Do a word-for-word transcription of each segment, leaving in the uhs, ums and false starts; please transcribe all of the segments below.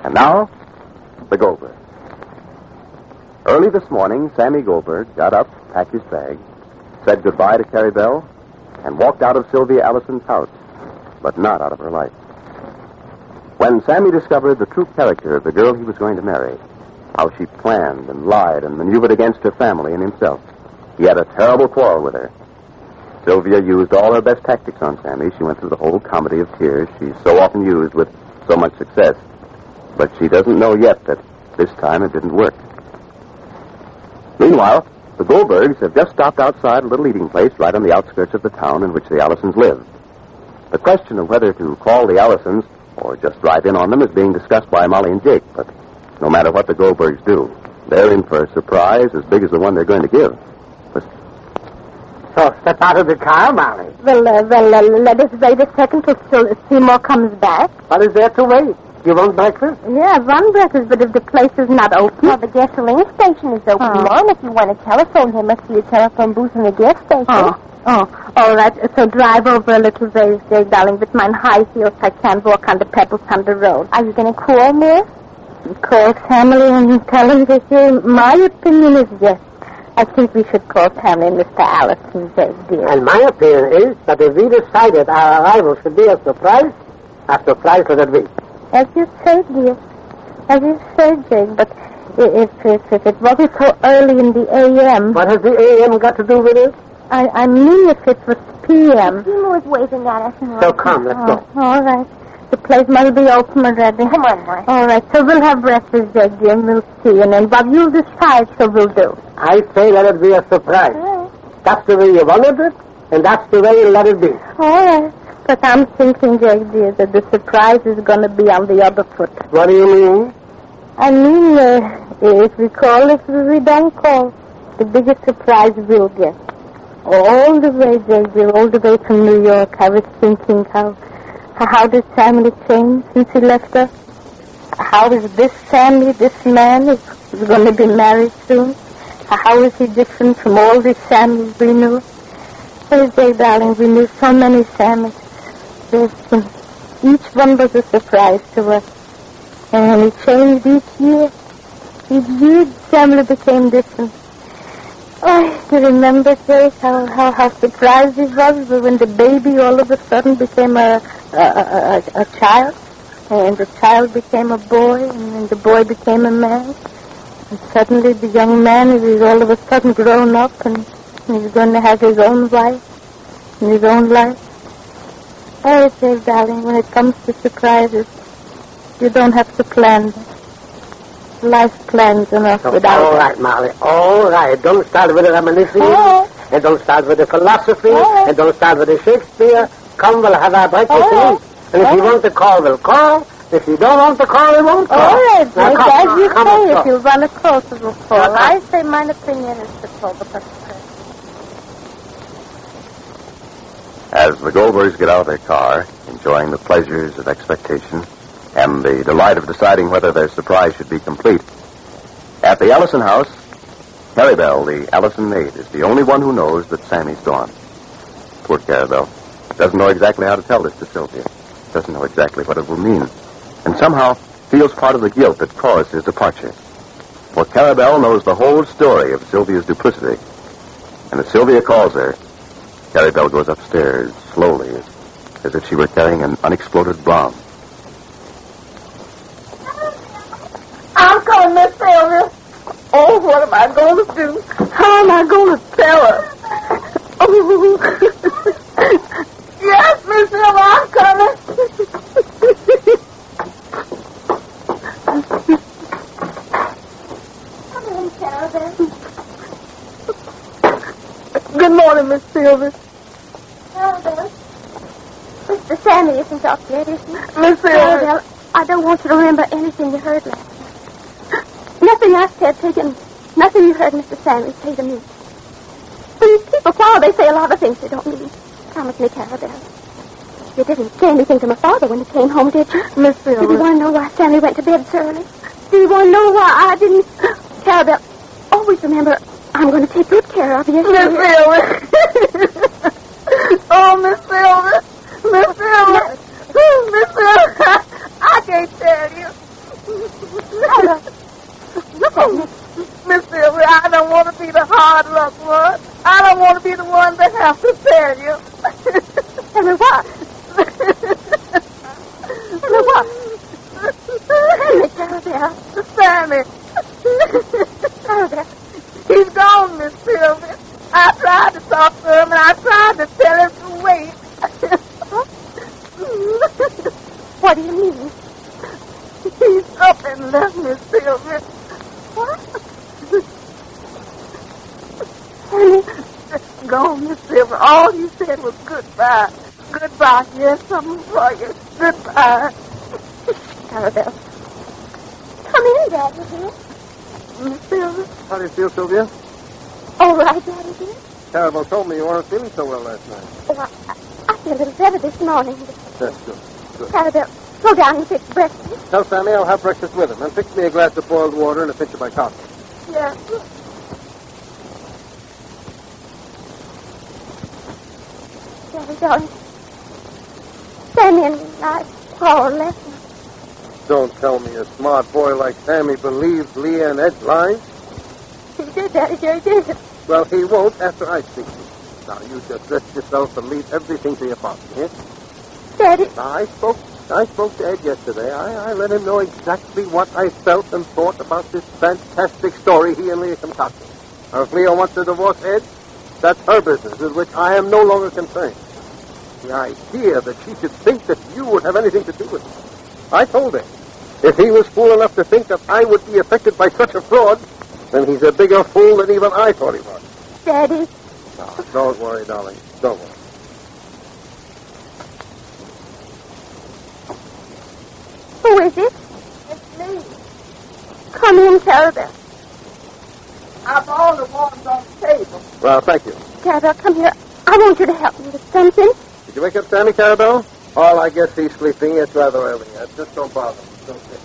And now, the Goldbergs. Early this morning, Sammy Goldberg got up, packed his bag, said goodbye to Carrie Bell, and walked out of Sylvia Allison's house, but not out of her life. When Sammy discovered the true character of the girl he was going to marry, how she planned and lied and maneuvered against her family and himself, he had a terrible quarrel with her. Sylvia used all her best tactics on Sammy. She went through the whole comedy of tears she's so often used with so much success. But she doesn't know yet that this time it didn't work. Meanwhile, the Goldbergs have just stopped outside a little eating place right on the outskirts of the town in which the Allisons live. The question of whether to call the Allisons or just drive in on them is being discussed by Molly and Jake. But no matter what the Goldbergs do, they're in for a surprise as big as the one they're going to give. So step out of the car, Molly. Well, uh, well, uh, let us wait a second till Seymour comes back. What is there to wait? You want breakfast? Yeah, run breakfast, but if the place is not open... Well, the gasoline station is open, Oh. Mom. If you want to telephone, there must be a telephone booth in the gas station. Oh, oh, all right. So drive over a little ways, Jay, darling. With my high heels, I can't walk on the pebbles on the road. Are you going to call, Miss? Call Family and tell him that uh, my opinion is yes. I think we should call Family Mister Allison, Jay, dear. And my opinion is that if we decided our arrival should be a surprise, a surprise let it be. As you say, dear. As you say, Jake, but if, if, if it wasn't so early in the A M... What has the A M got to do with it? I, I mean if it was P M. Seymour is waving at us. And So come, let's Oh, go. all right. The place must be open already. Come on, boy. All right, so we'll have breakfast, Jake, dear, and we'll see. And then what you decide, so we'll do. I say let it be a surprise. All right. That's the way you wanted it, and that's the way you let it be. All right. But I'm thinking, Jake, dear, that the surprise is going to be on the other foot. What do you mean? I mean, uh, if we call, if we don't call, the biggest surprise we'll get. All the way, Jake, dear, all the way from New York, I was thinking how, how did family change since he left us? How is this family, this man, is, is going to be married soon? How is he different from all the families we knew? Oh, Jake, darling, we knew so many families. There's, um, each one was a surprise to us. And he changed each year. Each year, the family became different. Oh, you remember, Jake, how, how, how surprised he was when the baby all of a sudden became a, a, a, a, a child? And the child became a boy, and then the boy became a man. And suddenly the young man is all of a sudden grown up, and he's going to have his own wife and his own life. Oh, Jake, darling, when it comes to surprises, you don't have to plan them. Life plans enough So, without all them. right, Molly, all right. Don't start with the reminiscing, Oh. and don't start with the philosophy, Oh. and don't start with the Shakespeare. Come, we'll have our breakfast Oh. and eat. And if you Oh. want to call, we'll call. If you don't want to call, we won't call. All right, Now, Jake, come, as you come, say, let's if go. you want to call, so we'll call. Now, come. I say my opinion is to call, but that's okay. As the Goldbergs get out of their car, enjoying the pleasures of expectation and the delight of deciding whether their surprise should be complete, at the Allison house, Carrie Bell, the Allison maid, is the only one who knows that Sammy's gone. Poor Carrie Bell. Doesn't know exactly how to tell this to Sylvia. Doesn't know exactly what it will mean. And somehow feels part of the guilt that caused his departure. For Carrie Bell knows the whole story of Sylvia's duplicity. And as Sylvia calls her, Carrie Bell goes upstairs slowly, as, as if she were carrying an unexploded bomb. I'm coming, Miss Sylvia. Oh, what am I going to do? How am I going to tell her? Oh. Yes, Miss Sylvia, I'm coming. Come in, Carabelle. Good morning, Miss Sylvia. Carabelle. Mister Sammy isn't up yet, is he? Miss Sylvia. Carabelle, I don't want you to remember anything you heard last night. Nothing I said taken, nothing you heard Mister Sammy say to me. When people quarrel, they say a lot of things they don't mean. Promise me, Carabelle. You didn't say anything to my father when he came home, did you? Miss Did you Sylvia. want to know why Sammy went to bed so early? Do you want to know why I didn't? Carabelle, always remember, I'm going to take good care of you. Miss Sylvia. Oh, Miss Sylvia. Miss Sylvia. Miss Sylvia. I can't tell you. Look at me. Miss Sylvia, I don't want to be the hard luck one. I don't want to be the one that has to tell you. Tell me what? Tell me what? Tell me, Clarabelle. Sammy. Clarabelle. He's gone, Miss Sylvia. I tried to talk to him, and I tried to tell him to wait. What do you mean? He's up and left, Miss Sylvia. What? Sammy. Gone, Miss Sylvia. All he said was goodbye. Goodbye. Here's something for you. Goodbye. Clarabelle. Come in, Daddy, dear. Miss Sylvia? How do you feel, Sylvia? All right, Daddy, dear. Carabelle told me you weren't feeling so well last night. Oh, I, I feel a little better this morning. That's good. Good. Clarabelle, go down and fix breakfast. Tell Sammy I'll have breakfast with him. And fix me a glass of boiled water and a pinch of my coffee. Yes. Daddy, darling. Sammy and I quarreled last night. Don't tell me a smart boy like Sammy believes Leah and Ed's lies. He did, Daddy, dear, he did. Well, he won't after I speak to him. Now, you just rest yourself and leave everything to your father, eh? Daddy. Now, I spoke I spoke to Ed yesterday. I, I let him know exactly what I felt and thought about this fantastic story he and Leah concocted. Now, if Leah wants to divorce Ed, that's her business, with which I am no longer concerned. The idea that she should think that you would have anything to do with it. I told him, if he was fool enough to think that I would be affected by such a fraud, then he's a bigger fool than even I thought he was. Daddy. No, don't worry, darling. Don't worry. Who is it? It's me. Come in, Clarabelle. I'm all the ones on the table. Well, thank you. Clarabelle, come here. I want you to help me with something. Did you wake up Sammy, Carabelle? Oh, I guess he's sleeping. It's rather early yet. Just don't bother him. Don't sit.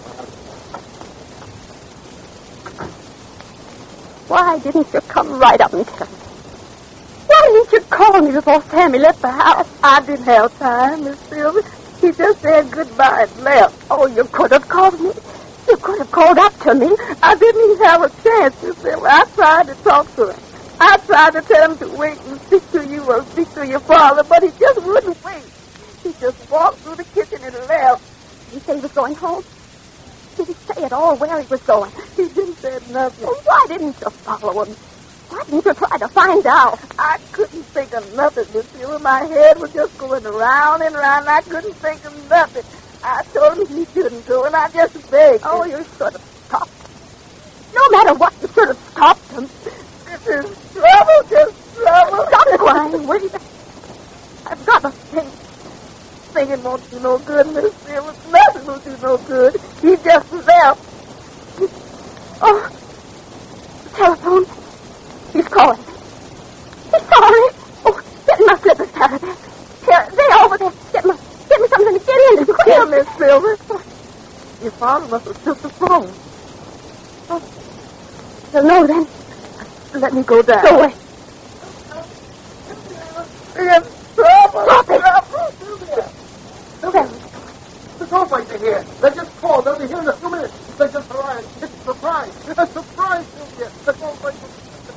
Why didn't you come right up and tell me? Why didn't you call me before Sammy left the house? I didn't have time, Miss Sylvia. He just said goodbye and left. Oh, you could have called me. You could have called up to me. I didn't even have a chance, Miss Sylvia. I tried to talk to him. I tried to tell him to wait and speak to you or speak to your father, but he just wouldn't wait. He just walked through the kitchen and left. Did he say he was going home? Did he say at all where he was going? He didn't say nothing. Well, why didn't you follow him? Why didn't you try to find out? I couldn't think of nothing, Miss Sylvia. My head was just going around and around, and I couldn't think of nothing. I told him he shouldn't go, and I just begged him. Oh, you should have stopped. No matter what, you should have stopped him. This is trouble, just trouble. Stop crying, will you? I've got to think. Singing won't do no good, Miss Sylvia. Nothing will do no good. He just left. Oh, telephone. He's calling. He's sorry. Oh, get my slippers, Clarabelle. Here, they're over there. Get my, get me something to get in. Quick. Here, Miss Sylvia. Your father must have took the phone. Oh, well, no, then. Let me go down. Go away. It's trouble. Stop it. Trouble. Sylvia, the Goldbergs are here. They just called. They'll be here in a few minutes. They just arrived. It's a surprise. A surprise, Sylvia. The Goldbergs are...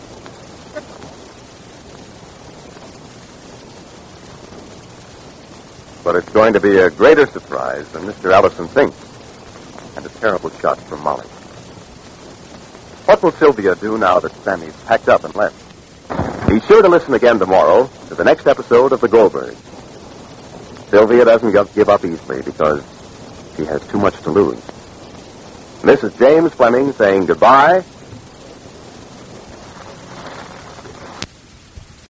But it's going to be a greater surprise than Mister Allison thinks. And a terrible shot from Molly. What will Sylvia do now that Sammy's packed up and left? Be sure to listen again tomorrow to the next episode of The Goldbergs. Sylvia doesn't give up easily because she has too much to lose. This is James Fleming saying goodbye